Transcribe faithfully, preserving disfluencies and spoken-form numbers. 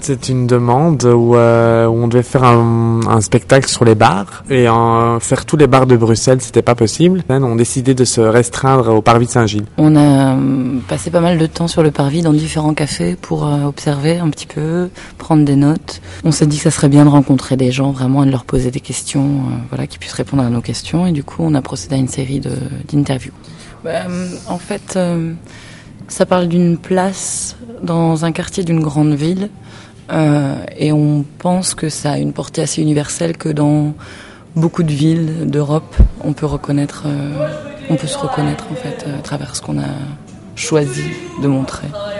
C'est une demande où, euh, où on devait faire un, un spectacle sur les bars et en faire tous les bars de Bruxelles, c'était pas possible. On a décidé de se restreindre au Parvis de Saint-Gilles. On a passé pas mal de temps sur le Parvis dans différents cafés pour euh, observer un petit peu, prendre des notes. On s'est dit que ça serait bien de rencontrer des gens vraiment et de leur poser des questions, euh, voilà, qui puissent répondre à nos questions. Et du coup, on a procédé à une série de, d'interviews. Bah, en fait, euh, ça parle d'une place dans un quartier d'une grande ville. Euh, et on pense que ça a une portée assez universelle, que dans beaucoup de villes d'Europe, on peut reconnaître, euh, on peut se reconnaître en fait à travers ce qu'on a choisi de montrer.